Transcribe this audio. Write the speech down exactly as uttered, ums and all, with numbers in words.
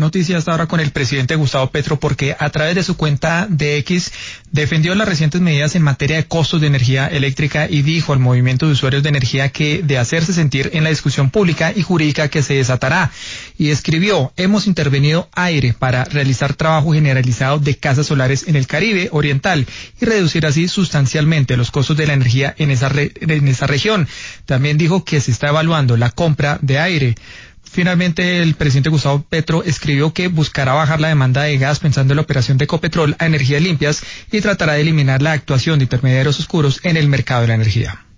noticia hasta ahora con el presidente Gustavo Petro, porque a través de su cuenta de X defendió las recientes medidas en materia de costos de energía eléctrica y dijo al movimiento de usuarios de energía que de hacerse sentir en la discusión pública y jurídica que se desatará. Y escribió: hemos intervenido AIRE para realizar trabajo generalizado de casas solares en el Caribe Oriental y reducir así sustancialmente los costos de la energía en esa, re, en esa región. También dijo que se está evaluando la compra de AIRE. Finalmente, el presidente Gustavo Petro escribió que buscará bajar la demanda de gas pensando en la operación de Ecopetrol a energías limpias y tratará de eliminar la actuación de intermediarios oscuros en el mercado de la energía.